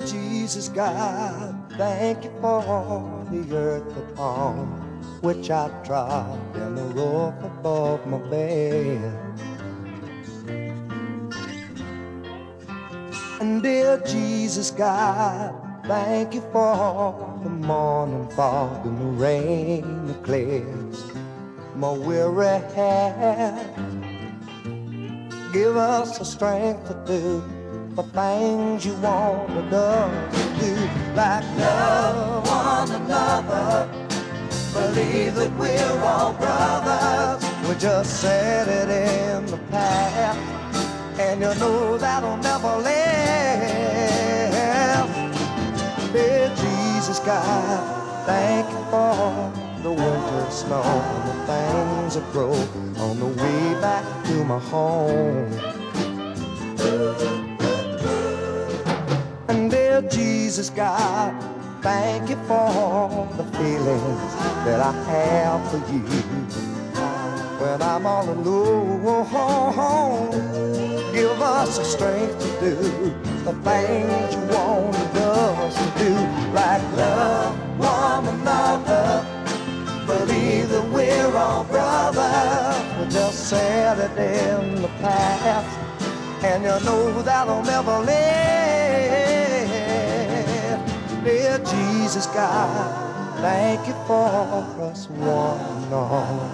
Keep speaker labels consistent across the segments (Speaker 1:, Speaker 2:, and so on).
Speaker 1: Jesus God, thank you for the earth upon which I trod and the roof above my bed. And dear Jesus God, thank you for the morning fog and the rain that clears my weary head. Give us the strength to do the things you wanted us to do, like love one another, believe that we're all brothers. We just said it in the past, and you know that'll never last. Dear Jesus God, thank you for the winter snow and the things that grow on the way back to my home. And dear Jesus God, thank you for the feelings that I have for you. When I'm all alone, give us the strength to do the things you wanted us to do, like love one another, believe that we're all brothers. We just said it in the past, and you know that'll never last. Dear Jesus God, thank you for us one and all.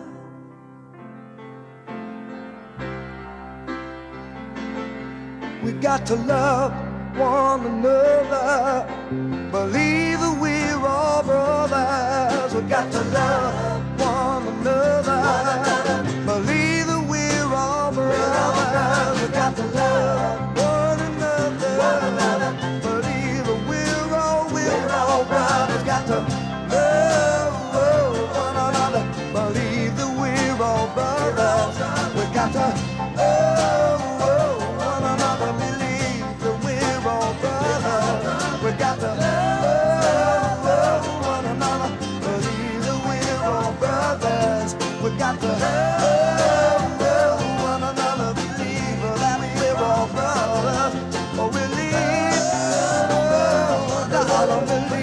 Speaker 1: We got to love one another, believe that we're all brothers. We got to love one another, believe that we're all brothers. We got to love one another, believe that we're all brothers. Got to love one another, believe that we're all brothers. We got to love one another, believe that we're all brothers. We got to love one another, believe that we're all brothers. We got to love one another, believe that we're all brothers. Oh, believe, darling, believe.